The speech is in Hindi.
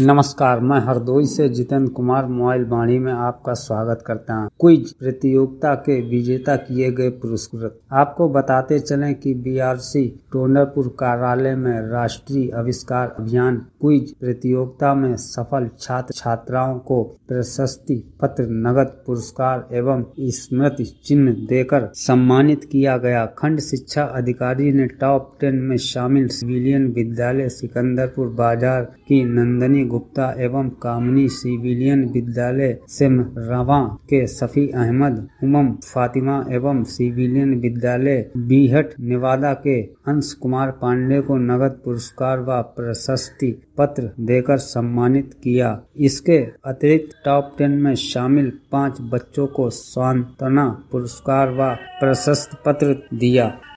नमस्कार, मैं हरदोई से जितेंद्र कुमार मोबाइल वाणी में आपका स्वागत करता हूं। क्विज प्रतियोगिता के विजेता किए गए पुरस्कृत आपको बताते चलें कि बीआरसी डोंगरपुर कार्यालय में राष्ट्रीय आविष्कार अभियान क्विज प्रतियोगिता में सफल छात्र छात्राओं को प्रशस्ति पत्र, नगद पुरस्कार एवं स्मृति चिन्ह देकर सम्मानित किया गया। खंड शिक्षा अधिकारी ने टॉप 10 में शामिल सिविलियन विद्यालय सिकंदरपुर बाजार की नंदनी गुप्ता एवं कामनी सिविलियन विद्यालय सिमरवा के सफी अहमद, उमम फातिमा एवं सिविलियन विद्यालय बीहट नेवादा के अंश कुमार पांडे को नगद पुरस्कार व प्रशस्ति पत्र देकर सम्मानित किया। इसके अतिरिक्त टॉप 10 में शामिल 5 बच्चों को सांत्वना पुरस्कार व प्रशस्ति पत्र दिया।